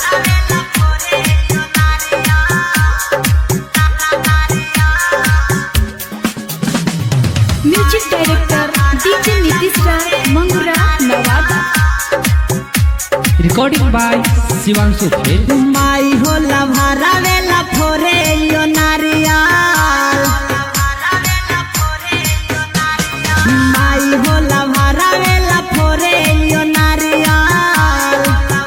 Music director DJ Nitish Raj Mangura Nawada. Recording by Shivanshu खेल। माई होला भरा वेला फोरे यो नारियल, माई होला भरा वेला फोरे यो नारियल।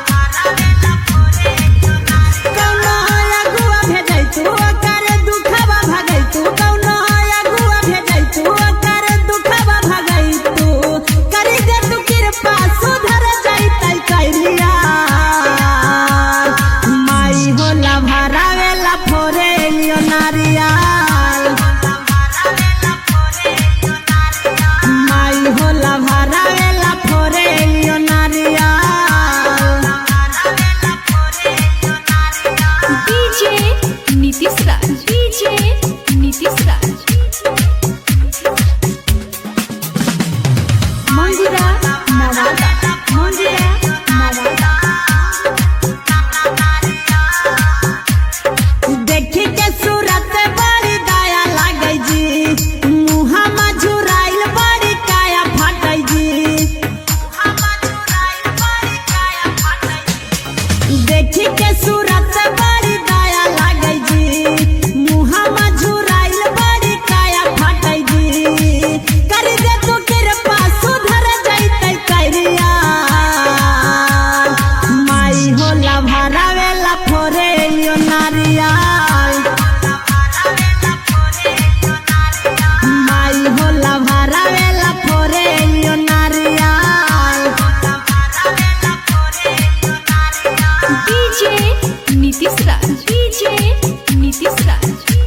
कौनो अगुआ भेजै तू ओकर दुखवा भगै तू, कौनो अगुआ भेजै तू ओकर दुखवा भगै तू। करी दे तू कृपा सुधर जैतै कैलिया। माई होला भरा वेला फोरे यो नारियल, माई होला भरा वेला फोरे यो नारियल। DJ Nitish Raj, DJ Nitish Raj Mangura Nawada, Mangura Nawada. देखी के सूरत बड़ी दया लागै जी, मुहामा झुराइल बड़ी काया फाटै जी। देखी के सूरत बड़ी दया लागै जी, मुहामा झुराइल बड़ी काया फाटै जी। करी दे तू कृपा सुधर जैतै कैरिया। माई होला भरा वेला फोरे यो नारियल, माई होला भरा वेला फोरे यो नारियल। DJ Nitish Raj, DJ Nitish Raj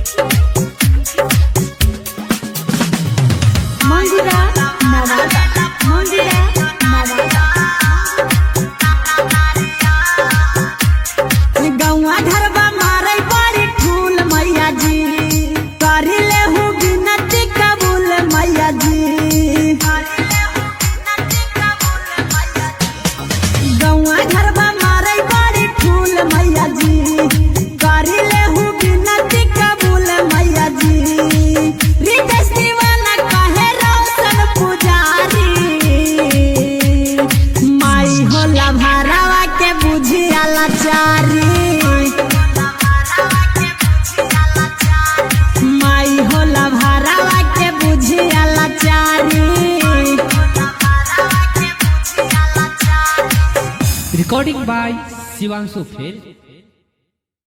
Mangura Nawada, Mangura Nawada. गौआ घरबा मारै बड़ी फूल मैया जी, करी ले हूँ बिनती कबूल मैया जी। गौआ घरबा मारै बड़ी फूल मैया जी, करी ले हूँ बिनती कबूल मैया जी। रितेश दीवाना कहे रोशन पुजारी, माई होला भरावा के बुझिया लाचारी। माई होला भरावा के बुझिया लाचारी। रिकॉर्डिंग बाय शिवांशु खेल।